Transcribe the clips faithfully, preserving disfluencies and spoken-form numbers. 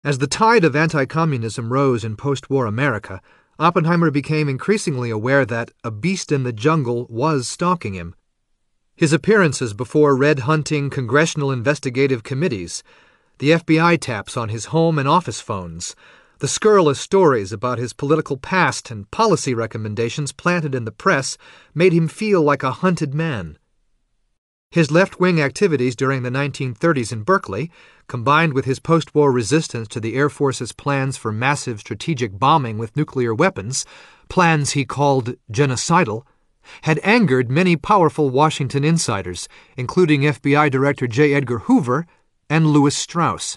As the tide of anti-communism rose in post-war America, Oppenheimer became increasingly aware that a beast in the jungle was stalking him. His appearances before red-hunting congressional investigative committees, the F B I taps on his home and office phones, the scurrilous stories about his political past and policy recommendations planted in the press made him feel like a hunted man. His left-wing activities during the nineteen thirties in Berkeley, combined with his post-war resistance to the Air Force's plans for massive strategic bombing with nuclear weapons, plans he called genocidal, had angered many powerful Washington insiders, including F B I Director J. Edgar Hoover and Lewis Strauss.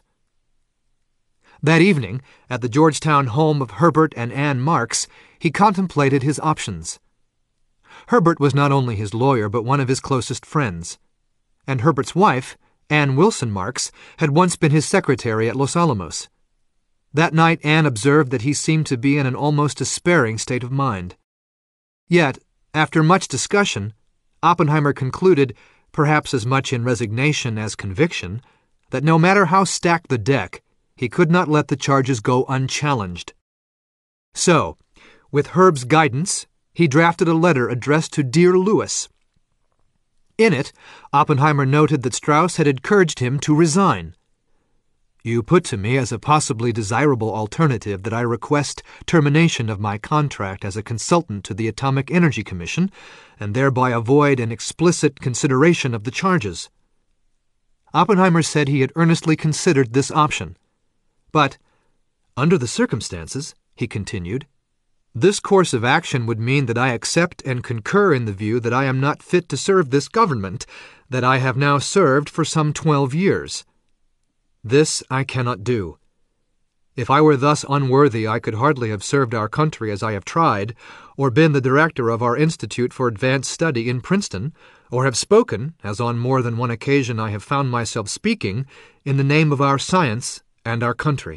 That evening, at the Georgetown home of Herbert and Ann Marks, he contemplated his options. Herbert was not only his lawyer but one of his closest friends, and Herbert's wife, Ann Wilson Marks, had once been his secretary at Los Alamos. That night Ann observed that he seemed to be in an almost despairing state of mind. Yet, after much discussion, Oppenheimer concluded, perhaps as much in resignation as conviction, that no matter how stacked the deck, he could not let the charges go unchallenged. So, with Herb's guidance, he drafted a letter addressed to Dear Lewis. In it, Oppenheimer noted that Strauss had encouraged him to resign. "You put to me as a possibly desirable alternative that I request termination of my contract as a consultant to the Atomic Energy Commission and thereby avoid an explicit consideration of the charges." Oppenheimer said he had earnestly considered this option. But, under the circumstances, he continued, "this course of action would mean that I accept and concur in the view that I am not fit to serve this government that I have now served for some twelve years. This I cannot do. If I were thus unworthy, I could hardly have served our country as I have tried, or been the director of our Institute for Advanced Study in Princeton, or have spoken, as on more than one occasion I have found myself speaking, in the name of our science and our country."